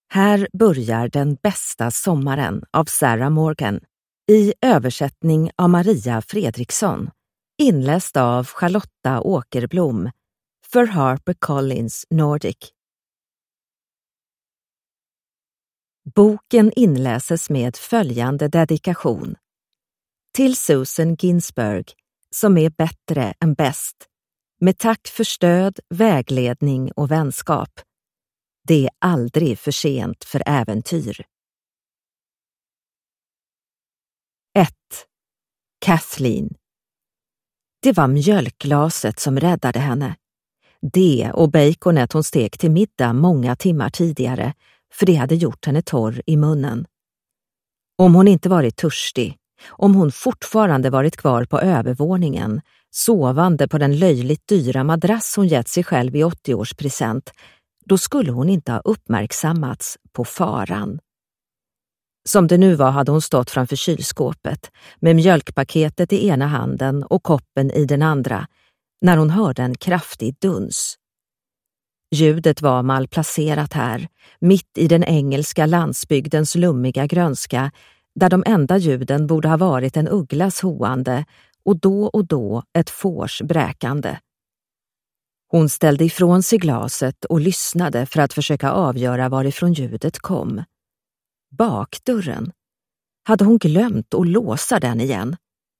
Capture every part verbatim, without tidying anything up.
Här börjar den bästa sommaren av Sarah Morgan i översättning av Maria Fredriksson, inläst av Charlotta Åkerblom för HarperCollins Nordic. Boken inläses med följande dedikation. Till Susan Ginsburg, som är bättre än bäst, med tack för stöd, vägledning och vänskap. Det är aldrig för sent för äventyr. ett. Kathleen. Det var mjölkglaset som räddade henne. Det och baconet hon stek till middag många timmar tidigare, för det hade gjort henne torr i munnen. Om hon inte varit törstig, om hon fortfarande varit kvar på övervåningen, sovande på den löjligt dyra madrass hon gett sig själv i åttioårspresent, då skulle hon inte ha uppmärksammats på faran. Som det nu var hade hon stått framför kylskåpet med mjölkpaketet i ena handen och koppen i den andra när hon hörde en kraftig duns. Ljudet var malplacerat här, mitt i den engelska landsbygdens lummiga grönska, där de enda ljuden borde ha varit en ugglas hoande och då och då ett fårs bräkande. Hon ställde ifrån sig glaset och lyssnade för att försöka avgöra varifrån ljudet kom. Bakdörren. Hade hon glömt att låsa den igen?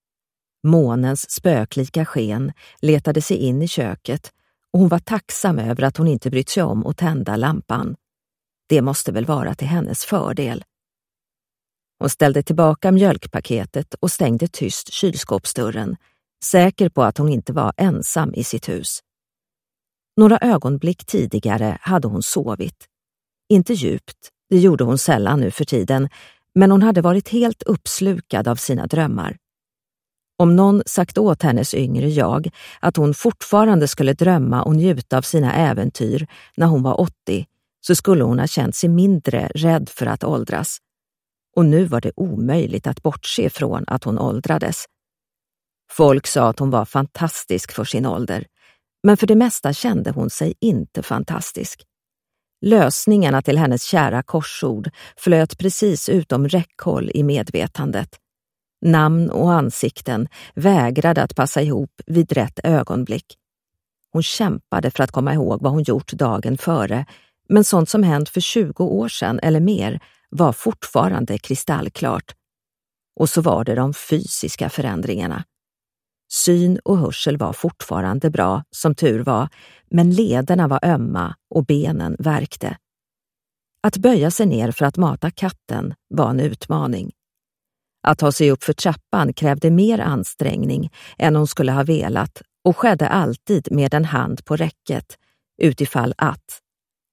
Månens spöklika sken letade sig in i köket och hon var tacksam över att hon inte brytt sig om att tända lampan. Det måste väl vara till hennes fördel. Hon ställde tillbaka mjölkpaketet och stängde tyst kylskåpsdörren, säker på att hon inte var ensam i sitt hus. Några ögonblick tidigare hade hon sovit. Inte djupt, det gjorde hon sällan nu för tiden, men hon hade varit helt uppslukad av sina drömmar. Om någon sagt åt hennes yngre jag att hon fortfarande skulle drömma och njuta av sina äventyr när hon var åttio, så skulle hon ha känt sig mindre rädd för att åldras. Och nu var det omöjligt att bortse från att hon åldrades. Folk sa att hon var fantastisk för sin ålder, men för det mesta kände hon sig inte fantastisk. Lösningarna till hennes kära korsord flöt precis utom räckhåll i medvetandet. Namn och ansikten vägrade att passa ihop vid rätt ögonblick. Hon kämpade för att komma ihåg vad hon gjort dagen före, men sånt som hänt för tjugo år sedan eller mer var fortfarande kristallklart. Och så var det de fysiska förändringarna. Syn och hörsel var fortfarande bra, som tur var, men lederna var ömma och benen värkte. Att böja sig ner för att mata katten var en utmaning. Att ta sig upp för trappan krävde mer ansträngning än hon skulle ha velat och skedde alltid med en hand på räcket, utifall att.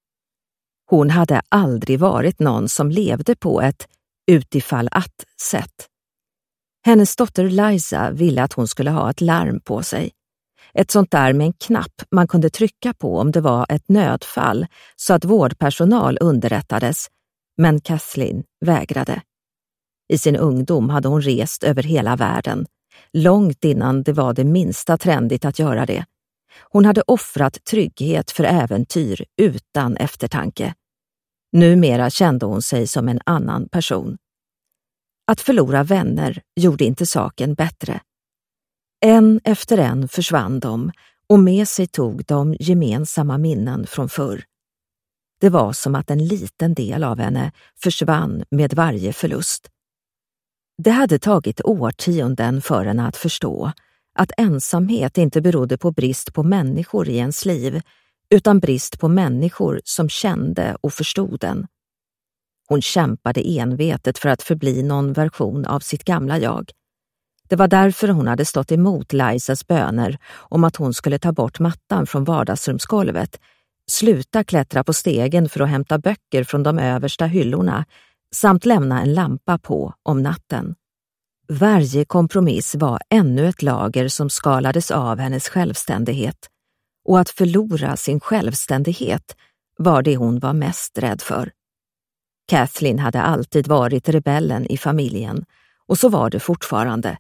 Hon hade aldrig varit någon som levde på ett utifall att-sätt. Hennes dotter Liza ville att hon skulle ha ett larm på sig. Ett sånt där med en knapp man kunde trycka på om det var ett nödfall så att vårdpersonal underrättades, men Kathleen vägrade. I sin ungdom hade hon rest över hela världen, långt innan det var det minsta trendigt att göra det. Hon hade offrat trygghet för äventyr utan eftertanke. Numera kände hon sig som en annan person. Att förlora vänner gjorde inte saken bättre. En efter en försvann de och med sig tog de gemensamma minnen från förr. Det var som att en liten del av henne försvann med varje förlust. Det hade tagit årtionden för henne att förstå att ensamhet inte berodde på brist på människor i ens liv, utan brist på människor som kände och förstod den. Hon kämpade envetet för att förbli någon version av sitt gamla jag. Det var därför hon hade stått emot Lizas böner om att hon skulle ta bort mattan från vardagsrumsgolvet, sluta klättra på stegen för att hämta böcker från de översta hyllorna samt lämna en lampa på om natten. Varje kompromiss var ännu ett lager som skalades av hennes självständighet, och att förlora sin självständighet var det hon var mest rädd för. Kathleen hade alltid varit rebellen i familjen, och så var det fortfarande.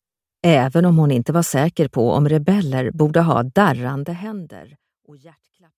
Även om hon inte var säker på om rebeller borde ha darrande händer och hjärtklapp.